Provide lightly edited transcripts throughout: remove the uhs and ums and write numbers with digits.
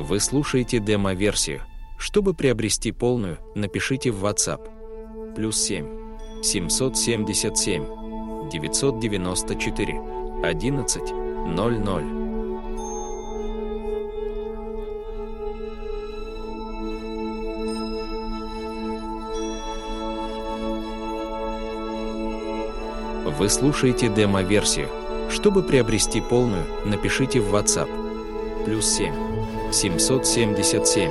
Вы слушаете демо-версию. Чтобы приобрести полную, напишите в WhatsApp. +7 777 994 11 00. Вы слушаете демо-версию. Чтобы приобрести полную, напишите в WhatsApp. +7 777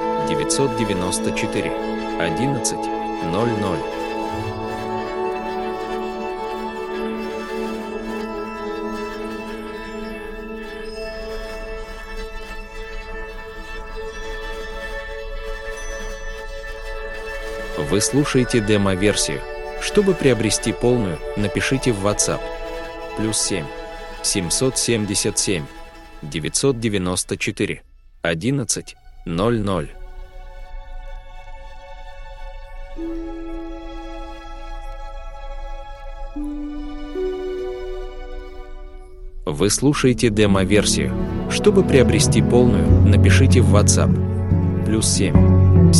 994 11 00. Вы слушаете демо-версию. Чтобы приобрести полную, напишите в WhatsApp. +7 777 994 11 00. Вы слушаете демо-версию. Чтобы приобрести полную, напишите в WhatsApp. +7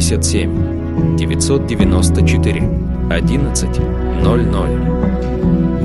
777 994 11 00.